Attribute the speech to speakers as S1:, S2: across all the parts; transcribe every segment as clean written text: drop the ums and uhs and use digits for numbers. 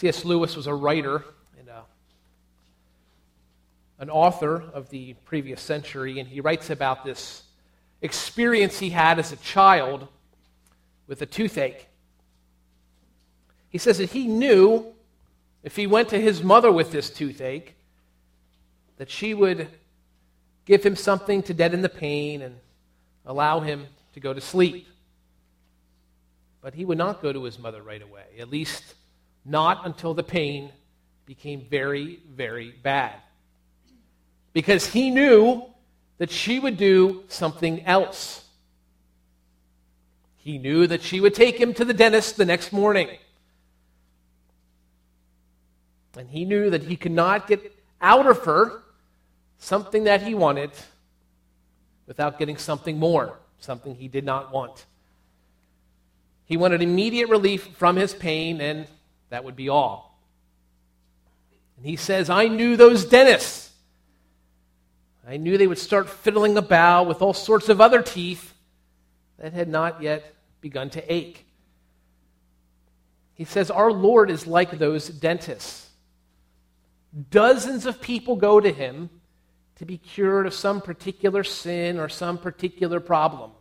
S1: C.S. Lewis was a writer and an author of the previous century, and he writes about this experience he had as a child with a toothache. He says that he knew if he went to his mother with this toothache, that she would give him something to deaden the pain and allow him to go to sleep. But he would not go to his mother right away, at least not until the pain became very, very bad. Because he knew that she would do something else. He knew that she would take him to the dentist the next morning. And he knew that he could not get out of her something that he wanted without getting something more, something he did not want. He wanted immediate relief from his pain, and that would be all. And he says, I knew those dentists. I knew they would start fiddling about with all sorts of other teeth that had not yet begun to ache. He says, our Lord is like those dentists. Dozens of people go to him to be cured of some particular sin or some particular problem.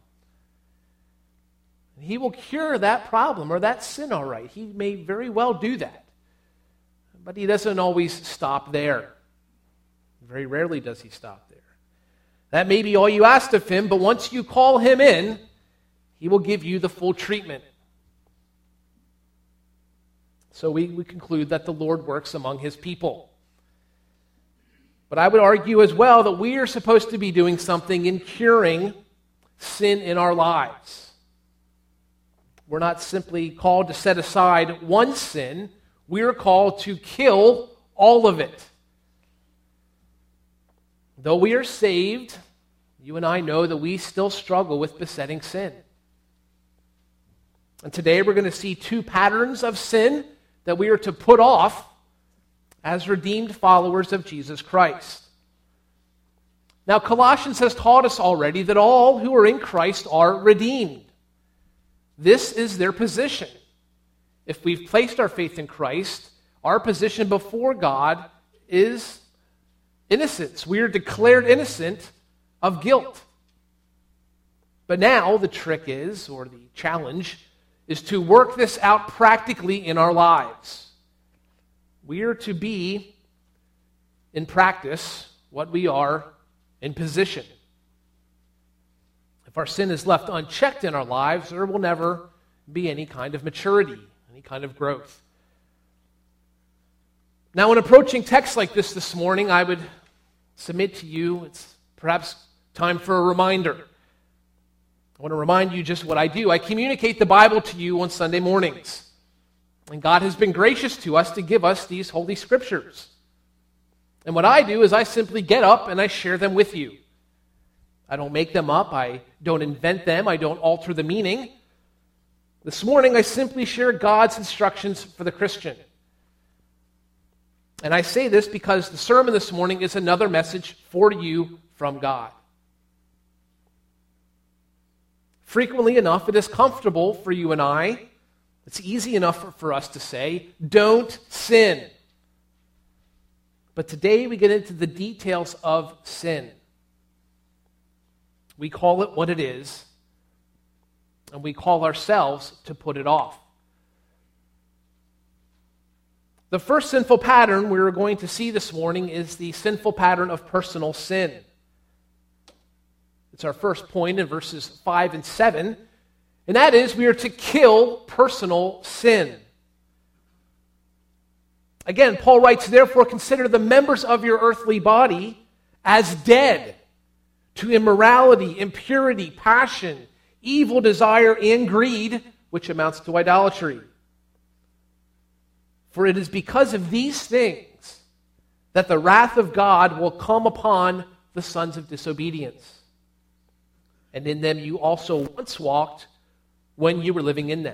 S1: He will cure that problem or that sin, all right. He may very well do that. But he doesn't always stop there. Very rarely does he stop there. That may be all you asked of him, but once you call him in, he will give you the full treatment. So we conclude that the Lord works among his people. But I would argue as well that we are supposed to be doing something in curing sin in our lives. We're not simply called to set aside one sin. We are called to kill all of it. Though we are saved, you and I know that we still struggle with besetting sin. And today we're going to see two patterns of sin that we are to put off as redeemed followers of Jesus Christ. Now, Colossians has taught us already that all who are in Christ are redeemed. This is their position. If we've placed our faith in Christ, our position before God is innocence. We are declared innocent of guilt. But now the trick is, or the challenge, is to work this out practically in our lives. We are to be, in practice, what we are in position. If our sin is left unchecked in our lives, there will never be any kind of maturity, any kind of growth. Now, when approaching texts like this morning, I would submit to you, it's perhaps time for a reminder. I want to remind you just what I do. I communicate the Bible to you on Sunday mornings. And God has been gracious to us to give us these Holy Scriptures. And what I do is I simply get up and I share them with you. I don't make them up. I don't invent them. I don't alter the meaning. This morning, I simply share God's instructions for the Christian. And I say this because the sermon this morning is another message for you from God. Frequently enough, it is comfortable for you and I, it's easy enough for us to say, don't sin. But today we get into the details of sin. We call it what it is, and we call ourselves to put it off. The first sinful pattern we're going to see this morning is the sinful pattern of personal sin. It's our first point in verses 5 and 7, and that is we are to kill personal sin. Again, Paul writes, therefore consider the members of your earthly body as dead to immorality, impurity, passion, evil desire, and greed, which amounts to idolatry. For it is because of these things that the wrath of God will come upon the sons of disobedience. And in them you also once walked when you were living in them.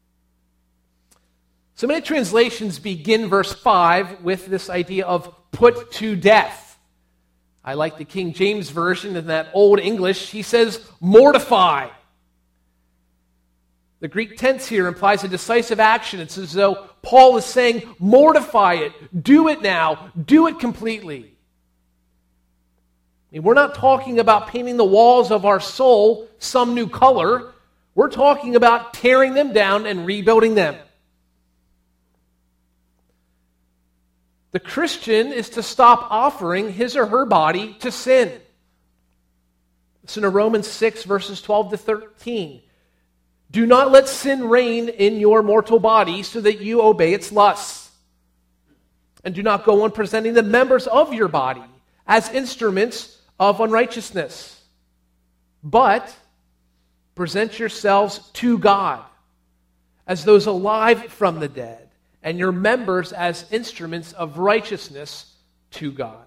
S1: So many translations begin verse 5 with this idea of put to death. I like the King James Version. In that Old English, he says mortify. The Greek tense here implies a decisive action. It's as though Paul is saying, mortify it. Do it now. Do it completely. I mean, we're not talking about painting the walls of our soul some new color. We're talking about tearing them down and rebuilding them. The Christian is to stop offering his or her body to sin. Listen to Romans 6, verses 12 to 13. Do not let sin reign in your mortal body so that you obey its lusts. And do not go on presenting the members of your body as instruments of unrighteousness. But present yourselves to God as those alive from the dead, and your members as instruments of righteousness to God.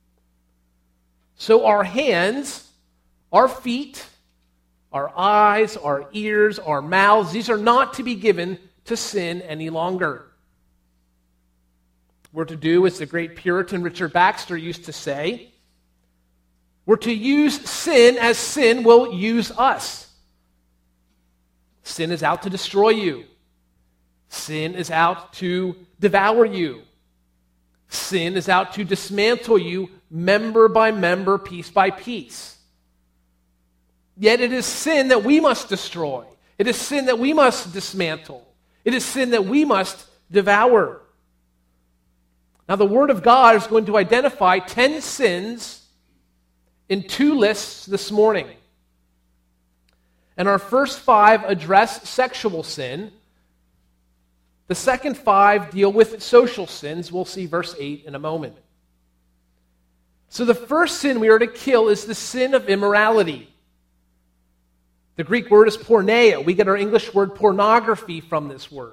S1: So our hands, our feet, our eyes, our ears, our mouths, these are not to be given to sin any longer. We're to do, as the great Puritan Richard Baxter used to say, we're to use sin as sin will use us. Sin is out to destroy you. Sin is out to devour you. Sin is out to dismantle you member by member, piece by piece. Yet it is sin that we must destroy. It is sin that we must dismantle. It is sin that we must devour. Now, the Word of God is going to identify 10 sins in 2 lists this morning. And our first 5 address sexual sin. The second 5 deal with social sins. We'll see verse 8 in a moment. So the first sin we are to kill is the sin of immorality. The Greek word is porneia. We get our English word pornography from this word.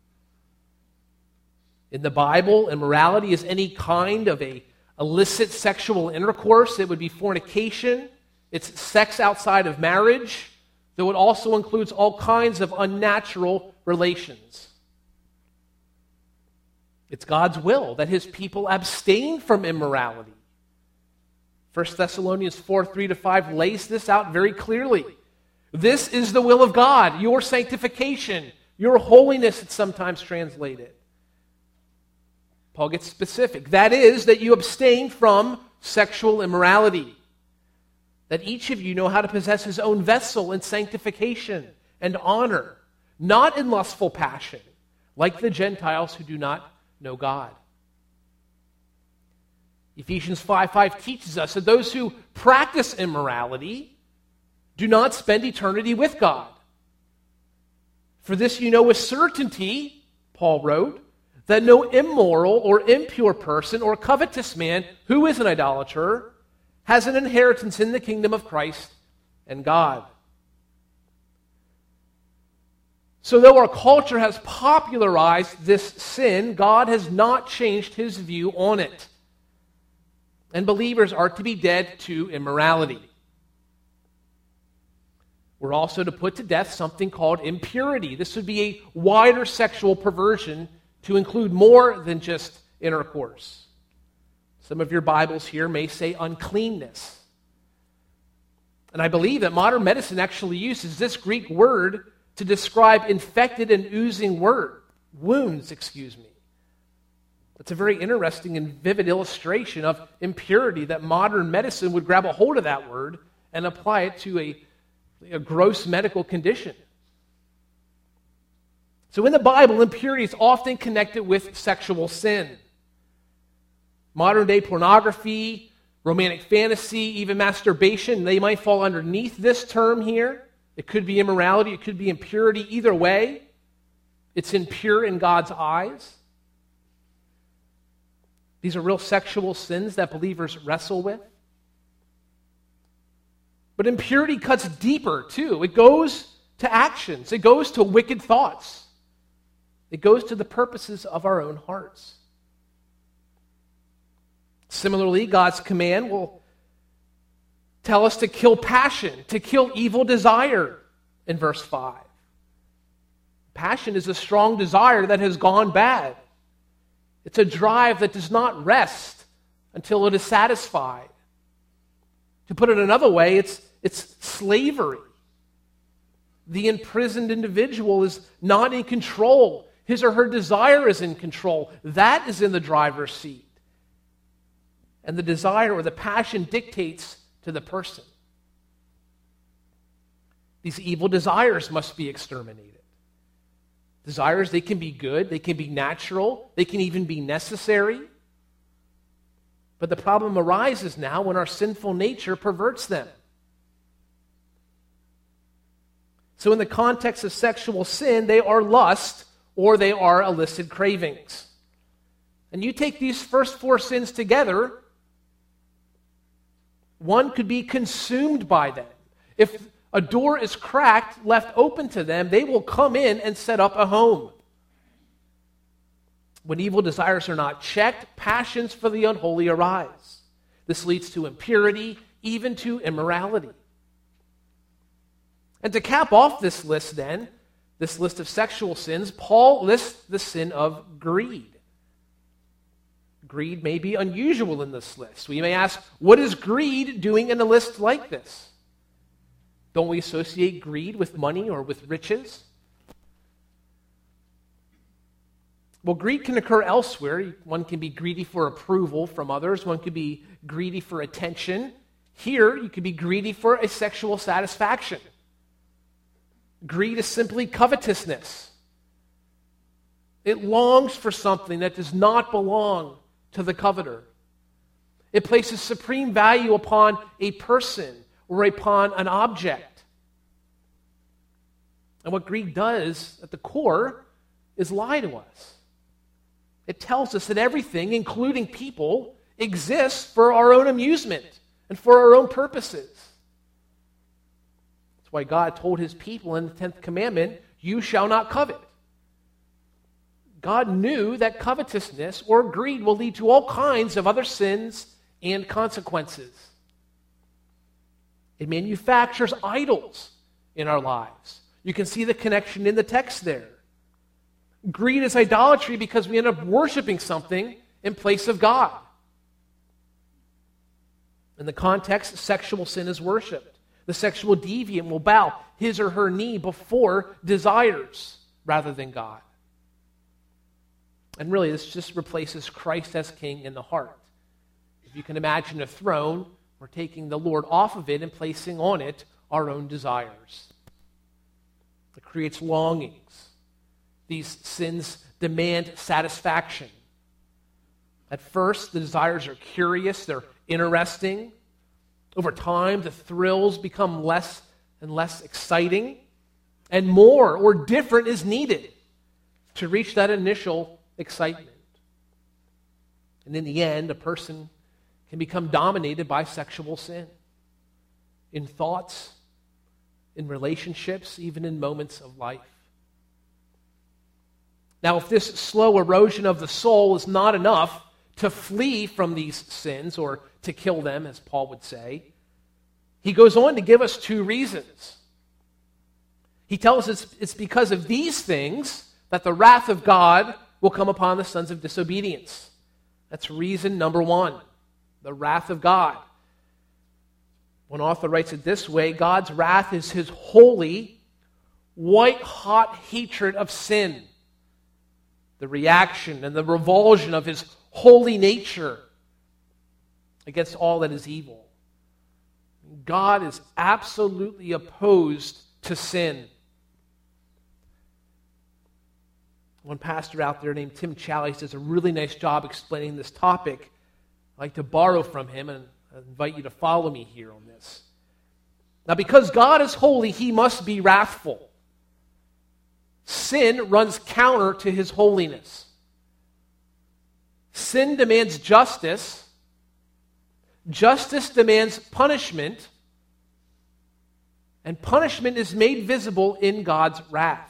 S1: In the Bible, immorality is any kind of a illicit sexual intercourse. It would be fornication. It's sex outside of marriage, though it also includes all kinds of unnatural relations. It's God's will that his people abstain from immorality. 1 Thessalonians 4, 3-5 lays this out very clearly. This is the will of God, your sanctification, your holiness, it's sometimes translated. Paul gets specific. That is, that you abstain from sexual immorality. That each of you know how to possess his own vessel in sanctification and honor, not in lustful passion, like the Gentiles who do not know God. Ephesians 5:5 teaches us that those who practice immorality do not spend eternity with God. For this you know with certainty, Paul wrote, that no immoral or impure person or covetous man who is an idolater has an inheritance in the kingdom of Christ and God. So though our culture has popularized this sin, God has not changed his view on it. And believers are to be dead to immorality. We're also to put to death something called impurity. This would be a wider sexual perversion to include more than just intercourse. Some of your Bibles here may say uncleanness. And I believe that modern medicine actually uses this Greek word to describe infected and oozing wounds. That's a very interesting and vivid illustration of impurity, that modern medicine would grab a hold of that word and apply it to a gross medical condition. So in the Bible, impurity is often connected with sexual sin. Modern day pornography, romantic fantasy, even masturbation, they might fall underneath this term here. It could be immorality, it could be impurity. Either way, it's impure in God's eyes. These are real sexual sins that believers wrestle with. But impurity cuts deeper, too. It goes to actions. It goes to wicked thoughts. It goes to the purposes of our own hearts. Similarly, God's command will tell us to kill passion, to kill evil desire in verse 5. Passion is a strong desire that has gone bad. It's a drive that does not rest until it is satisfied. To put it another way, it's slavery. The imprisoned individual is not in control. His or her desire is in control. That is in the driver's seat. And the desire or the passion dictates to the person. These evil desires must be exterminated. Desires, they can be good, they can be natural, they can even be necessary. But the problem arises now when our sinful nature perverts them. So in the context of sexual sin, they are lust or they are illicit cravings. And you take these first four sins together, one could be consumed by them. If a door is cracked, left open to them, they will come in and set up a home. When evil desires are not checked, passions for the unholy arise. This leads to impurity, even to immorality. And to cap off this list then, this list of sexual sins, Paul lists the sin of greed. Greed may be unusual in this list. We may ask, what is greed doing in a list like this? Don't we associate greed with money or with riches? Well, greed can occur elsewhere. One can be greedy for approval from others. One could be greedy for attention. Here, you could be greedy for a sexual satisfaction. Greed is simply covetousness. It longs for something that does not belong to the coveter. It places supreme value upon a person or upon an object. And what greed does at the core is lie to us. It tells us that everything, including people, exists for our own amusement and for our own purposes. That's why God told his people in the 10th commandment, you shall not covet. God knew that covetousness or greed will lead to all kinds of other sins and consequences. It manufactures idols in our lives. You can see the connection in the text there. Greed is idolatry because we end up worshiping something in place of God. In the context, sexual sin is worshipped. The sexual deviant will bow his or her knee before desires rather than God. And really, this just replaces Christ as king in the heart. If you can imagine a throne, we're taking the Lord off of it and placing on it our own desires. It creates longings. These sins demand satisfaction. At first, the desires are curious, they're interesting. Over time, the thrills become less and less exciting, and more or different is needed to reach that initial excitement. And in the end, a person can become dominated by sexual sin in thoughts, in relationships, even in moments of life. Now, if this slow erosion of the soul is not enough to flee from these sins or to kill them, as Paul would say, he goes on to give us two reasons. He tells us it's because of these things that the wrath of God will come upon the sons of disobedience. That's reason number one, the wrath of God. One author writes it this way: God's wrath is his holy, white-hot hatred of sin, the reaction and the revulsion of his holy nature against all that is evil. God is absolutely opposed to sin. One pastor out there named Tim Challies does a really nice job explaining this topic. I'd like to borrow from him, and I invite you to follow me here on this. Now, because God is holy, he must be wrathful. Sin runs counter to his holiness. Sin demands justice. Justice demands punishment. And punishment is made visible in God's wrath.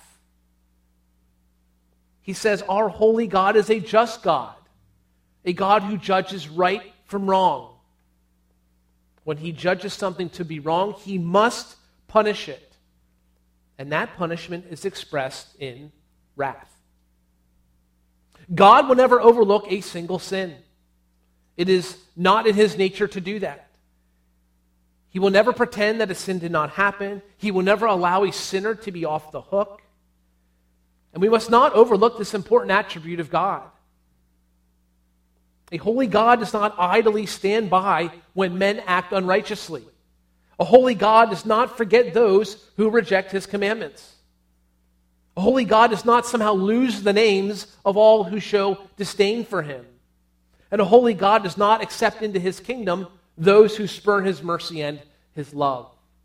S1: He says our holy God is a just God, a God who judges right from wrong. When he judges something to be wrong, he must punish it. And that punishment is expressed in wrath. God will never overlook a single sin. It is not in his nature to do that. He will never pretend that a sin did not happen. He will never allow a sinner to be off the hook. And we must not overlook this important attribute of God. A holy God does not idly stand by when men act unrighteously. A holy God does not forget those who reject his commandments. A holy God does not somehow lose the names of all who show disdain for him. And a holy God does not accept into his kingdom those who spurn his mercy and his love.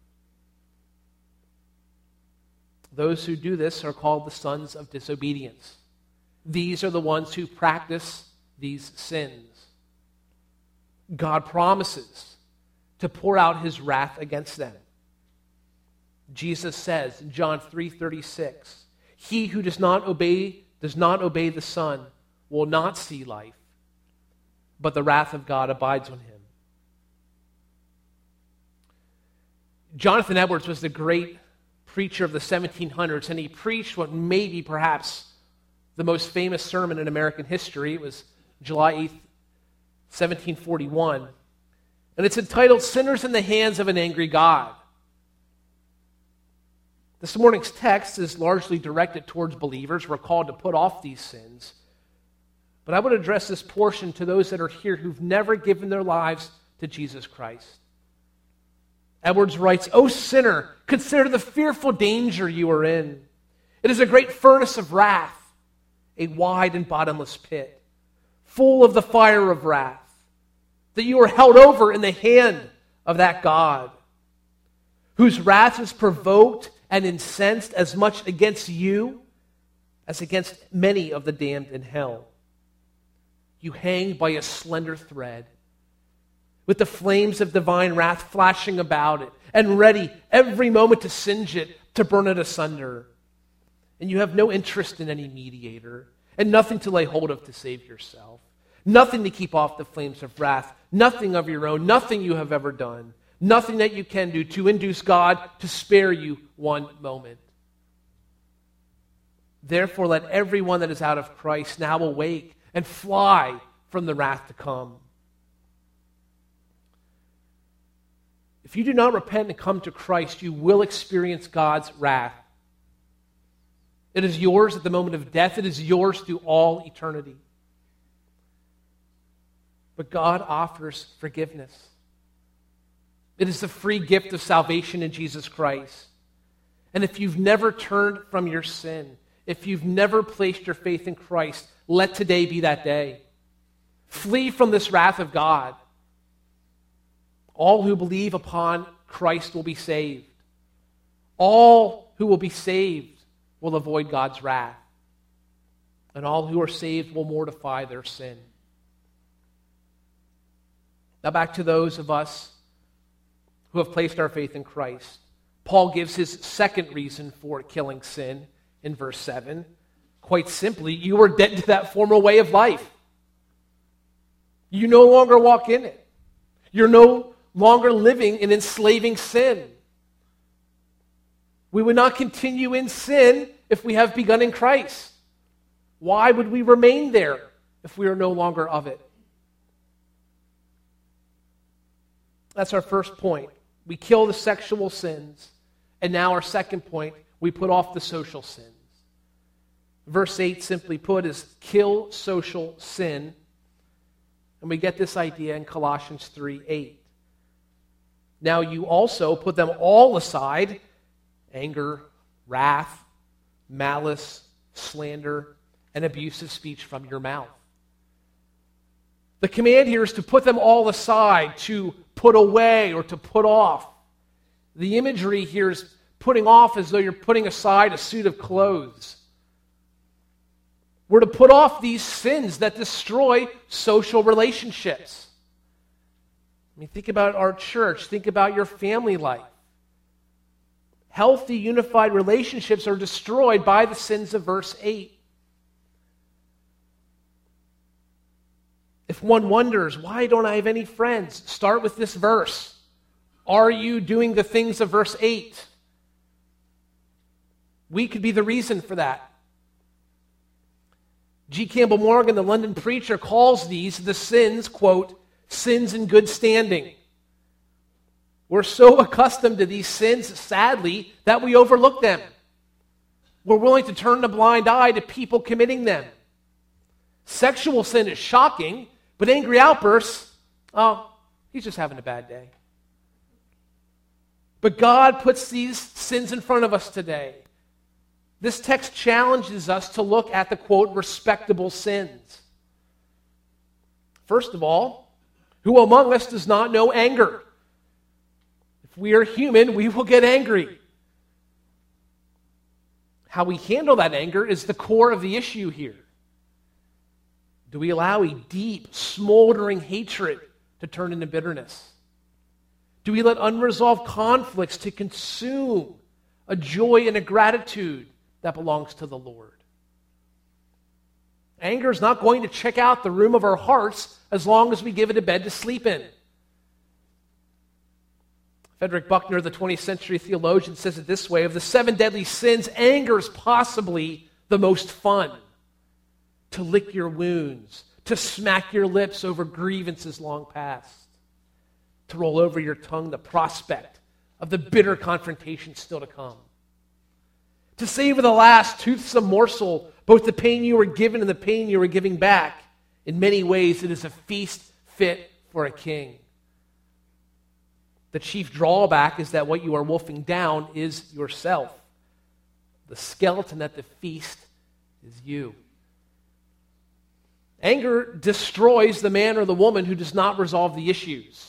S1: Those who do this are called the sons of disobedience. These are the ones who practice these sins. God promises to pour out his wrath against them. Jesus says in John 3:36, "He who does not obey the Son will not see life, but the wrath of God abides on him." Jonathan Edwards was the great preacher of the 1700s, and he preached what may be perhaps the most famous sermon in American history. It was July 8th, 1741. And it's entitled, "Sinners in the Hands of an Angry God." This morning's text is largely directed towards believers. We're called to put off these sins. But I would address this portion to those that are here who've never given their lives to Jesus Christ. Edwards writes, "O sinner, consider the fearful danger you are in. It is a great furnace of wrath, a wide and bottomless pit, full of the fire of wrath, that you are held over in the hand of that God, whose wrath is provoked and incensed as much against you as against many of the damned in hell. You hang by a slender thread, with the flames of divine wrath flashing about it, and ready every moment to singe it, to burn it asunder. And you have no interest in any mediator, and nothing to lay hold of to save yourself. Nothing to keep off the flames of wrath, nothing of your own, nothing you have ever done, nothing that you can do to induce God to spare you one moment. Therefore, let everyone that is out of Christ now awake and fly from the wrath to come. If you do not repent and come to Christ, you will experience God's wrath. It is yours at the moment of death. It is yours through all eternity. But God offers forgiveness. It is the free gift of salvation in Jesus Christ. And if you've never turned from your sin, if you've never placed your faith in Christ, let today be that day. Flee from this wrath of God. All who believe upon Christ will be saved. All who will be saved will avoid God's wrath. And all who are saved will mortify their sin. Now back to those of us who have placed our faith in Christ. Paul gives his second reason for killing sin in verse 7. Quite simply, you were dead to that former way of life. You no longer walk in it. You're no longer living in enslaving sin. We would not continue in sin if we have begun in Christ. Why would we remain there if we are no longer of it? That's our first point. We kill the sexual sins. And now our second point, we put off the social sins. Verse 8, simply put, is kill social sin. And we get this idea in Colossians 3:8. Now you also put them all aside, anger, wrath, malice, slander, and abusive speech from your mouth. The command here is to put them all aside, to put away or to put off. The imagery here is putting off as though you're putting aside a suit of clothes. We're to put off these sins that destroy social relationships. I mean, think about our church. Think about your family life. Healthy, unified relationships are destroyed by the sins of verse 8. If one wonders, why don't I have any friends? Start with this verse. Are you doing the things of verse 8? We could be the reason for that. G. Campbell Morgan, the London preacher, calls these the sins, quote, sins in good standing. We're so accustomed to these sins, sadly, that we overlook them. We're willing to turn a blind eye to people committing them. Sexual sin is shocking, but angry outbursts, oh, he's just having a bad day. But God puts these sins in front of us today. This text challenges us to look at the, quote, respectable sins. First of all, who among us does not know anger? If we are human, we will get angry. How we handle that anger is the core of the issue here. Do we allow a deep, smoldering hatred to turn into bitterness? Do we let unresolved conflicts to consume a joy and a gratitude that belongs to the Lord? Anger is not going to check out the room of our hearts as long as we give it a bed to sleep in. Frederick Buechner, the 20th century theologian, says it this way: of the 7 deadly sins, anger is possibly the most fun. To lick your wounds, to smack your lips over grievances long past, to roll over your tongue the prospect of the bitter confrontation still to come. To savor the last toothsome morsel, both the pain you were given and the pain you were giving back. In many ways, it is a feast fit for a king. The chief drawback is that what you are wolfing down is yourself. The skeleton at the feast is you. Anger destroys the man or the woman who does not resolve the issues.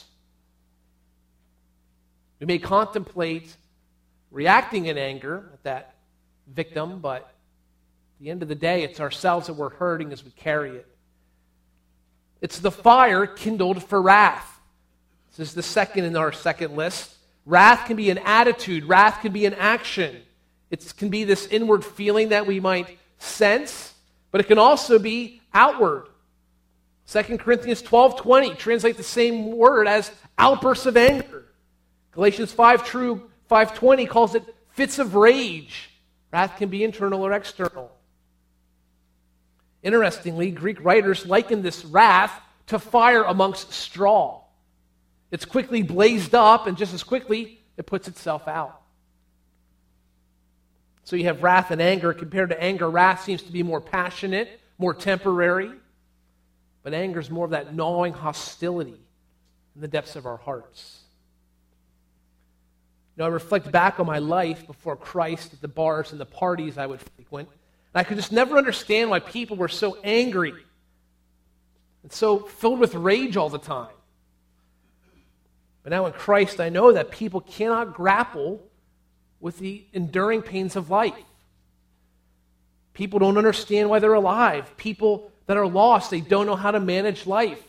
S1: We may contemplate reacting in anger at that victim, but at the end of the day, it's ourselves that we're hurting as we carry it. It's the fire kindled for wrath. This is the second in our second list. Wrath can be an attitude. Wrath can be an action. It can be this inward feeling that we might sense, but it can also be outward. 2 Corinthians 12:20 translate the same word as outbursts of anger. Galatians 5:20 calls it fits of rage. Wrath can be internal or external. Interestingly, Greek writers liken this wrath to fire amongst straw. It's quickly blazed up, and just as quickly, it puts itself out. So you have wrath and anger. Compared to anger, wrath seems to be more passionate, more temporary. But anger is more of that gnawing hostility in the depths of our hearts. You know, I reflect back on my life before Christ at the bars and the parties I would frequent, and I could just never understand why people were so angry and so filled with rage all the time. But now in Christ, I know that people cannot grapple with the enduring pains of life. People don't understand why they're alive. People that are lost, they don't know how to manage life.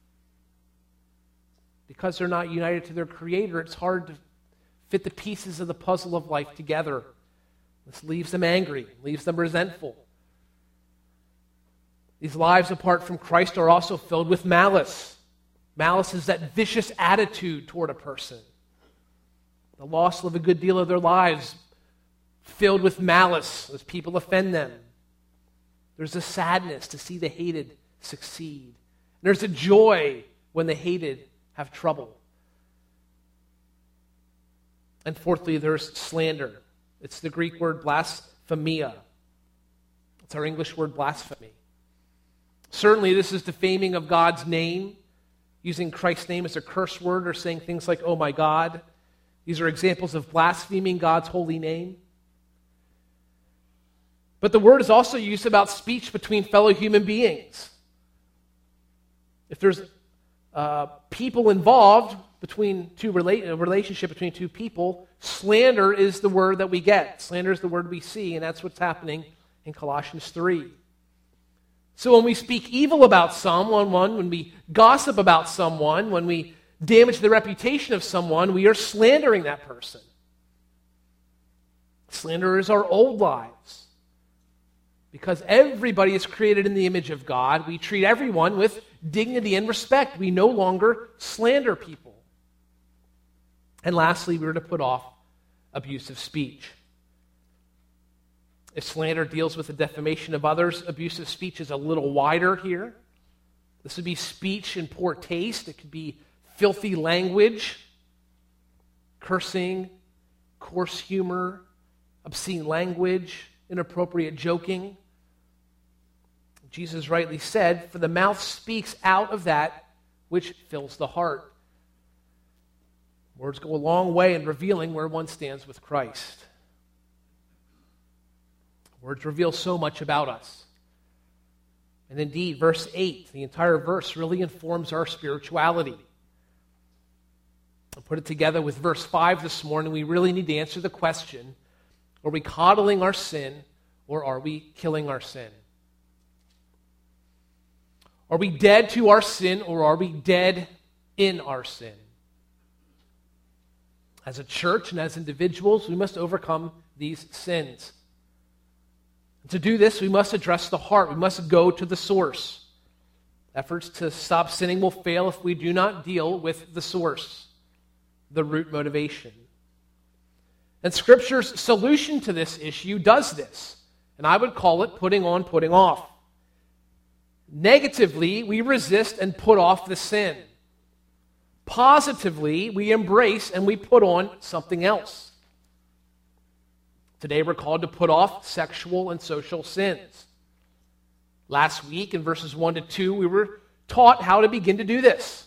S1: Because they're not united to their Creator, it's hard to fit the pieces of the puzzle of life together. This leaves them angry, leaves them resentful. These lives apart from Christ are also filled with malice. Malice is that vicious attitude toward a person. The lost live a good deal of their lives filled with malice as people offend them. There's a sadness to see the hated succeed. There's a joy when the hated have trouble. And fourthly, there's slander. It's the Greek word blasphemia. It's our English word blasphemy. Certainly, this is defaming of God's name, using Christ's name as a curse word or saying things like, oh my God. These are examples of blaspheming God's holy name. But the word is also used about speech between fellow human beings. If there's people involved between a relationship between two people, slander is the word that we get. Slander is the word we see, and that's what's happening in Colossians 3. So when we speak evil about someone, when we gossip about someone, when we damage the reputation of someone, we are slandering that person. Slander is our old lives. Because everybody is created in the image of God, we treat everyone with dignity and respect. We no longer slander people. And lastly, we are to put off abusive speech. If slander deals with the defamation of others, abusive speech is a little wider here. This would be speech in poor taste. It could be filthy language, cursing, coarse humor, obscene language, inappropriate joking. Jesus rightly said, "For the mouth speaks out of that which fills the heart." Words go a long way in revealing where one stands with Christ. Words reveal so much about us. And indeed, verse 8, the entire verse really informs our spirituality. I'll put it together with verse 5 this morning. We really need to answer the question, are we coddling our sin or are we killing our sin? Are we dead to our sin or are we dead in our sin? As a church and as individuals, we must overcome these sins. To do this, we must address the heart. We must go to the source. Efforts to stop sinning will fail if we do not deal with the source, the root motivation. And Scripture's solution to this issue does this, and I would call it putting on, putting off. Negatively, we resist and put off the sin. Positively, we embrace and we put on something else. Today we're called to put off sexual and social sins. Last week in verses 1 to 2, we were taught how to begin to do this.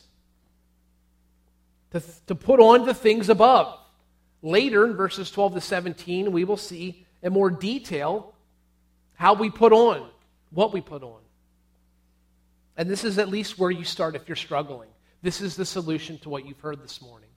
S1: To put on the things above. Later in verses 12 to 17, we will see in more detail how we put on, what we put on. And this is at least where you start if you're struggling. This is the solution to what you've heard this morning.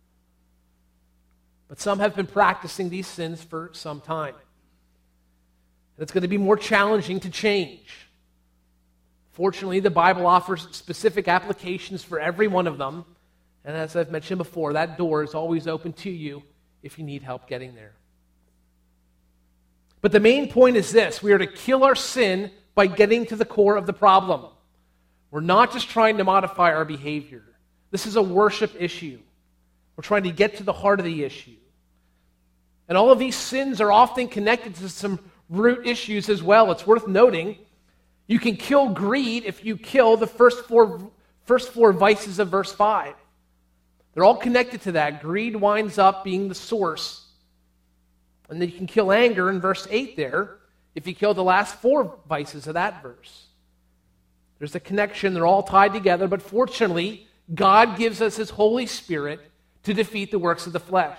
S1: But some have been practicing these sins for some time. And it's going to be more challenging to change. Fortunately, the Bible offers specific applications for every one of them. And as I've mentioned before, that door is always open to you if you need help getting there. But the main point is this: we are to kill our sin by getting to the core of the problem. We're not just trying to modify our behavior. This is a worship issue. We're trying to get to the heart of the issue. And all of these sins are often connected to some root issues as well. It's worth noting, you can kill greed if you kill the first four vices of verse 5. They're all connected to that. Greed winds up being the source. And then you can kill anger in verse 8 there if you kill the last 4 vices of that verse. There's a connection. They're all tied together. But fortunately, God gives us His Holy Spirit to defeat the works of the flesh.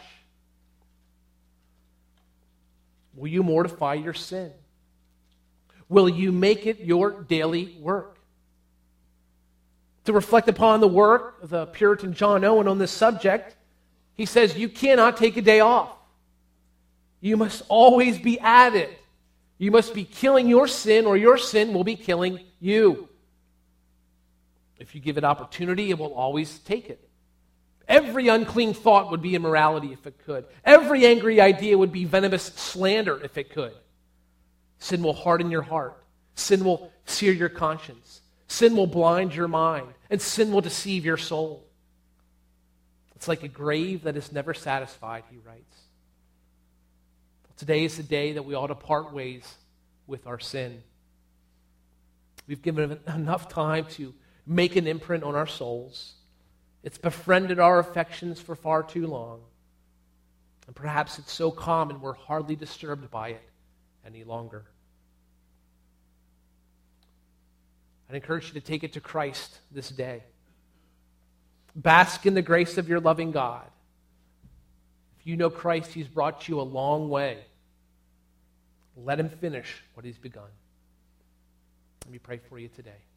S1: Will you mortify your sin? Will you make it your daily work? To reflect upon the work of the Puritan John Owen on this subject, he says, you cannot take a day off. You must always be at it. You must be killing your sin, or your sin will be killing you. If you give it opportunity, it will always take it. Every unclean thought would be immorality if it could. Every angry idea would be venomous slander if it could. Sin will harden your heart. Sin will sear your conscience. Sin will blind your mind. And sin will deceive your soul. It's like a grave that is never satisfied, he writes. Today is the day that we ought to part ways with our sin. We've given it enough time to make an imprint on our souls. It's befriended our affections for far too long. And perhaps it's so common we're hardly disturbed by it any longer. I'd encourage you to take it to Christ this day. Bask in the grace of your loving God. If you know Christ, He's brought you a long way. Let Him finish what He's begun. Let me pray for you today.